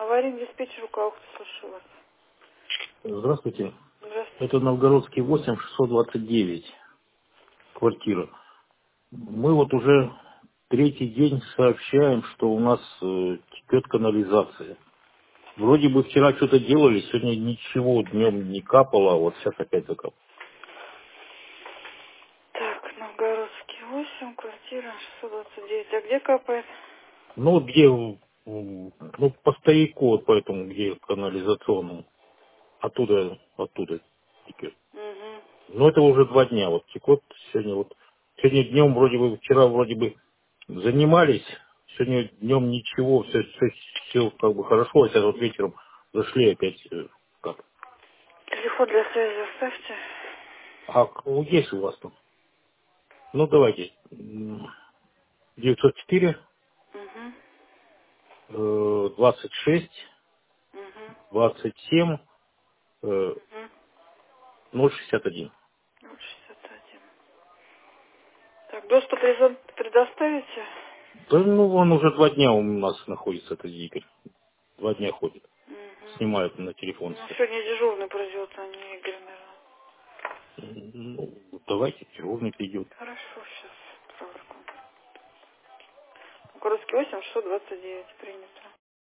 Аварийный диспетчер Укаухта, слушаю вас. Здравствуйте. Здравствуйте. Это Новгородский 8, 629, квартира. Мы вот уже третий день сообщаем, что у нас текет канализация. Вроде бы вчера что-то делали, сегодня ничего днем не капало, а вот сейчас опять закапало. Так, Новгородский 8, квартира 629. А где капает? Ну вот где, ну по стояку, вот поэтому, где канализационному, оттуда текет. Угу. Но это уже 2 дня вот текут. Сегодня днем вроде бы, вчера вроде бы занимались, сегодня днем ничего, все как бы хорошо, а сейчас вот вечером зашли опять как. Телефон для связи оставьте. Ну, есть у вас там? Ну давайте. 904 Угу. 26 Угу. 27 э, Угу. 061. 061. Так, доступ предоставите? Да ну он уже 2 дня у нас находится, этот Игорь. 2 дня ходит. Угу. Снимают на телефон Ну, все. сегодня дежурный придет, а не Игорь, наверное. Ну, давайте, дежурный придет. Хорошо, сейчас. Новгородский 8, 629. Принято.